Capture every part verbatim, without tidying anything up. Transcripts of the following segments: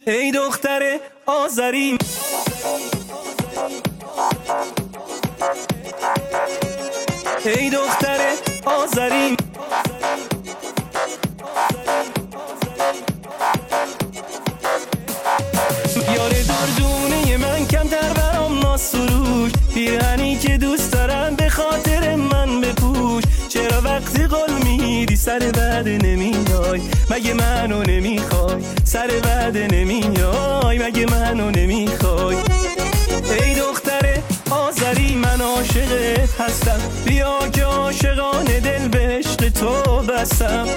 ای دختر آذری، ای دختر آذری، یار دردونه من کمتر برام ناز سروش، پیرهنی که دوست دارم به خاطر من بپوش. چرا وقتی قول میدی سر وعده نمیای؟ مگه منو نمیخوای؟ سر وعده نمیای؟ مگه منو نمیخوای؟ ای دختر آذری من عاشقت هستم، بیا که عاشقانه دل به عشق تو بستم.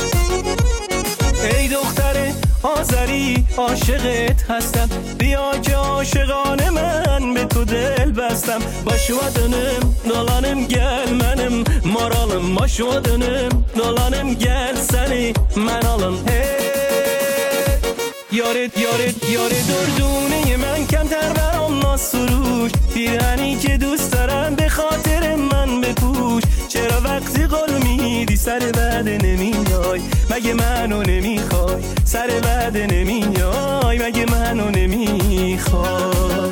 ای دختر آذری عاشقت هستم، بیا که عاشقانه من به تو دل bästem. Başvadınım, dolanım gelmenim, moralım başvadınım, dolanım gel seni men alım. Hey yaret yaret yaret durdune من کمتر برام ناز سروش، پیرهنی که دوست دارم به خاطر من بپوش. چرا وقتی قول میدی سر وعده نمیای؟ مگه منو نمیخوای؟ سر وعده نمیای؟ مگه منو نمیخوای؟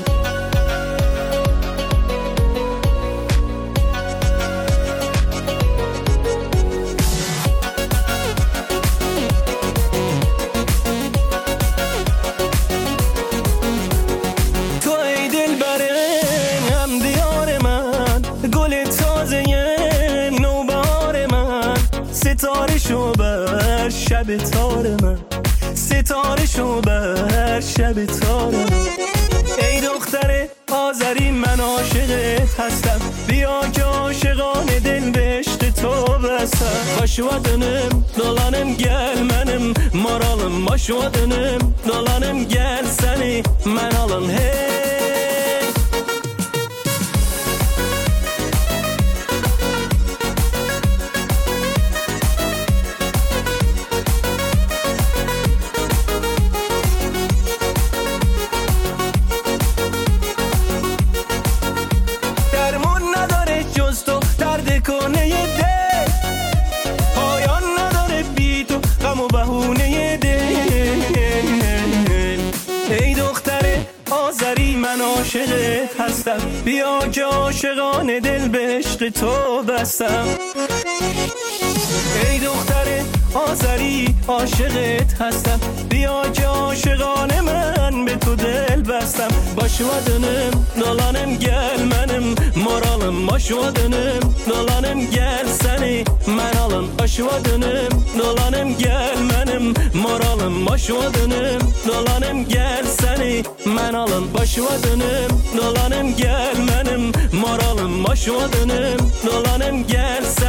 ستاره شو بر شب تار من، ستاره شو بر شب تار من. ای دختر آذری من عاشقت هستم، بیا که عاشقانه دل به عشق تو بستم. Başvadınım, dolanım gelmenim, moralım başvadınım, dolanım gel seni men alım. Hey کنه دل پایان نداره بی تو، غم و بهونه دل. ای دختر آذری من عاشقت هستم، بیا که عاشقانه دل به عشق تو بستم. ای دختر آذری عاشقت هستم، بیا که عاشقانه من به تو دل bästem. Başvadınım, dolanım gelmenim, moralım başvadınım, dolanım gel seni men alım. Başvadınım, dolanım gelmenim, moralım başvadınım, dolanım gel seni men alım. Başvadınım, dolanım gelmenim, moralım başvadınım, dolanım gel seni